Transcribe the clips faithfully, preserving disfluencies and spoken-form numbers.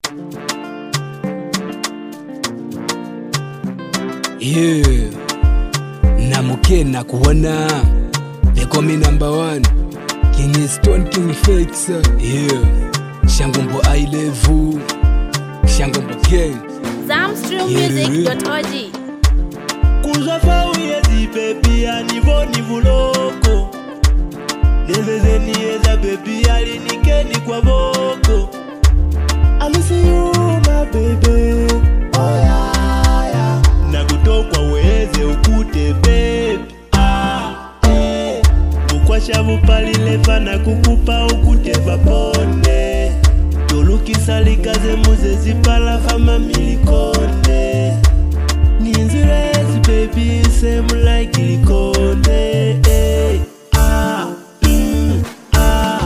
Yeah, namukena kuona. They call me number one. King is Stone, King Fakes. Yeah, Shangombo I level. Shangombo King. Zamstream music dot org. Kuzafa uyezi baby anivo nivuloko. Neveze nieza baby alinikeni kwa boko. I miss you my baby. Oh yeah yeah. Nakutokwa uweze ukute baby. Ah eh. Ukwasha vupalile fana kukupa ukute vapone. Toluki salikaze muze zipala fama milikonde. Ninzirezi baby same like ilikonde. Eh. Ah mm, ah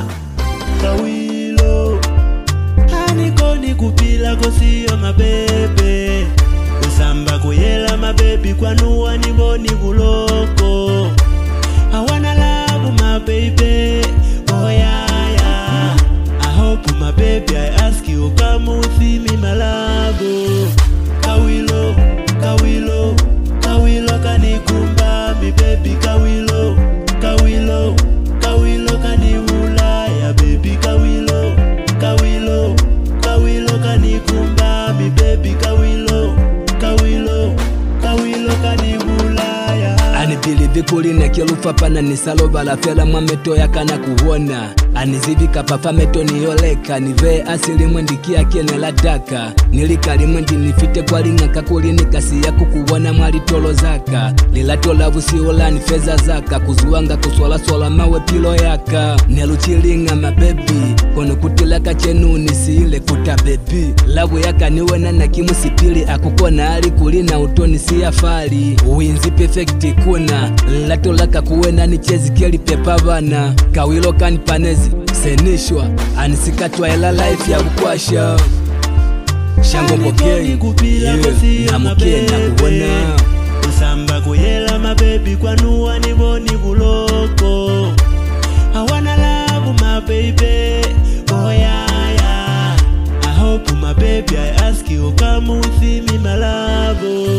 Kawilo Hanikoni kupila kosiyo mabebe. Usamba kuyela mabebi kwa nuwa nivoni vuloko. I wanna love my baby. Oh yeah yeah. I hope my baby I ask you come with me my love. Kawilo, Kawilo, Kawilo kanikumba mi baby Kawilo, Kawilo, Kawilo kanivula ya baby Kawilo, Kawilo, Kawilo kanikumba mi baby Kawilo, Kawilo, Kawilo kanivula ya. Anipilivi kuline kilufa pana nisalo bala fela mwameto ya kana kuhona. Anizivika papa meto niyoleka. Nive asili mwendikia kene la daka. Nilikali mwendi nifite kwa linga kakulini kasi ya kukuwana mwali tolo zaka. Lilatola vusiola ni feza zaka. Kuzuanga kuswala swala mawe pilo yaka. Neluchilinga mabebi kono kutilaka chenu nisiile kuta bebi. Labu yaka niwena na kimu sipili akukona hali kulina utoni siya fali. Uinzi perfecti kuna latola kakuwena ni chezi keli pepa bana. Kawilo kanipanezi senishwa anisikatwa ela life ya bukwasha. Shangombo King, yeah, namukena kuona. Usamba kuyela mabebi kwa nuwa nivoni vuloko. I wanna love my baby. Oh yeah yeah. I hope my baby I ask you come with me my love.